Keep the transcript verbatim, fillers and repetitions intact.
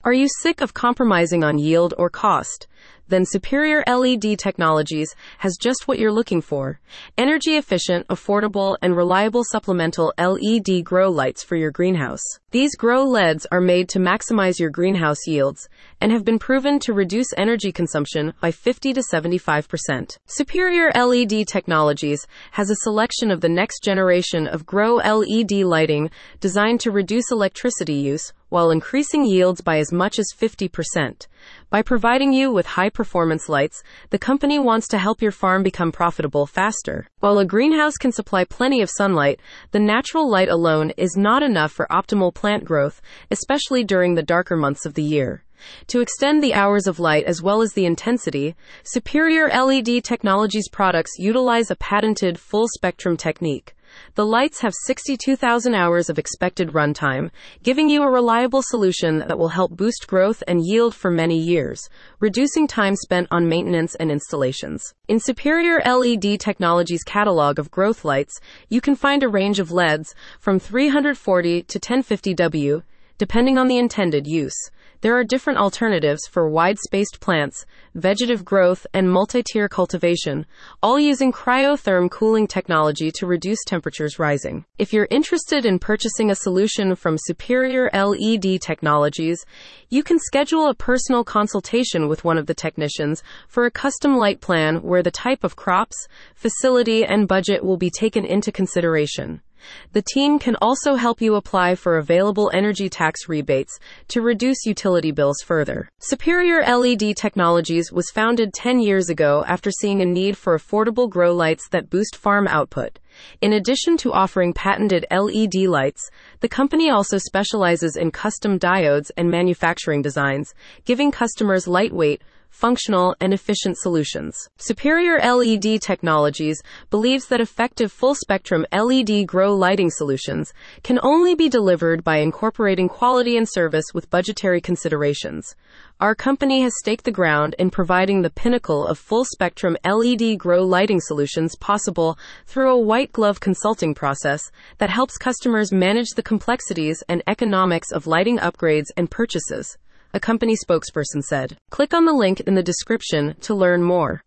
Are you sick of compromising on yield or cost? Then Superior L E D Technologies has just what you're looking for. Energy efficient, affordable, and reliable supplemental L E D grow lights for your greenhouse. These grow L E Ds are made to maximize your greenhouse yields and have been proven to reduce energy consumption by fifty to seventy-five percent. Superior L E D Technologies has a selection of the next generation of grow L E D lighting designed to reduce electricity use while increasing yields by as much as fifty percent. By providing you with high-performance lights, the company wants to help your farm become profitable faster. While a greenhouse can supply plenty of sunlight, the natural light alone is not enough for optimal plant growth, especially during the darker months of the year. To extend the hours of light as well as the intensity, Superior L E D Technologies products utilize a patented full-spectrum technique. The lights have sixty-two thousand hours of expected runtime, giving you a reliable solution that will help boost growth and yield for many years, reducing time spent on maintenance and installations. In Superior L E D Technologies' catalog of growth lights, you can find a range of L E Ds from three hundred forty to ten fifty watt, depending on the intended use. There are different alternatives for wide-spaced plants, vegetative growth, and multi-tier cultivation, all using cryotherm cooling technology to reduce temperatures rising. If you're interested in purchasing a solution from Superior L E D Technologies, you can schedule a personal consultation with one of the technicians for a custom light plan where the type of crops, facility, and budget will be taken into consideration. The team can also help you apply for available energy tax rebates to reduce utility bills further. Superior L E D Technologies was founded ten years ago after seeing a need for affordable grow lights that boost farm output. In addition to offering patented L E D lights, the company also specializes in custom diodes and manufacturing designs, giving customers lightweight, functional, and efficient solutions. Superior L E D Technologies believes that effective full-spectrum L E D grow lighting solutions can only be delivered by incorporating quality and service with budgetary considerations. Our company has staked the ground in providing the pinnacle of full-spectrum L E D grow lighting solutions possible through a white-glove consulting process that helps customers manage the complexities and economics of lighting upgrades and purchases, a company spokesperson said. Click on the link in the description to learn more.